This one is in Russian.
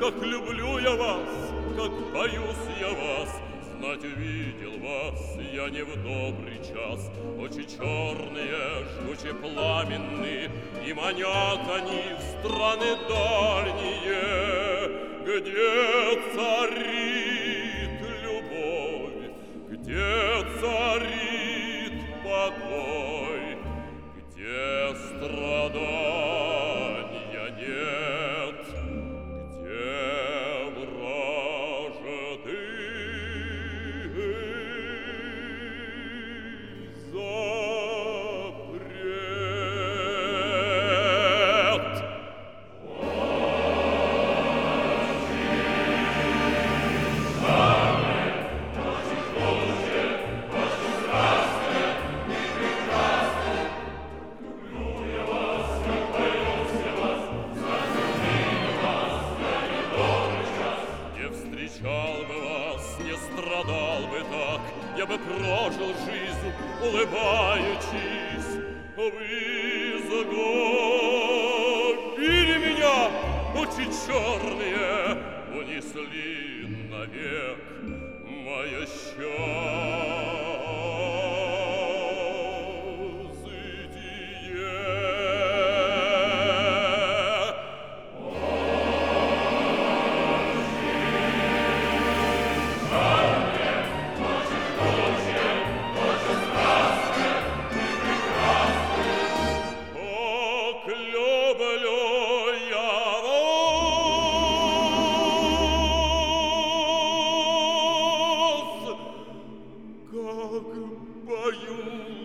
как люблю я вас, как боюсь я вас. Знать увидел вас я не в добрый час. Очи черные, жгуче пламенные, и манят они в страны дальние, где царит любовь, где царит покой, где страдания нет, где вражды запрет. Встречал бы вас, не страдал бы так, я бы прожил жизнь, улыбаючись. Вы загубили меня, очи черные, унесли навек мое счастье. Люблю я вас, как боюсь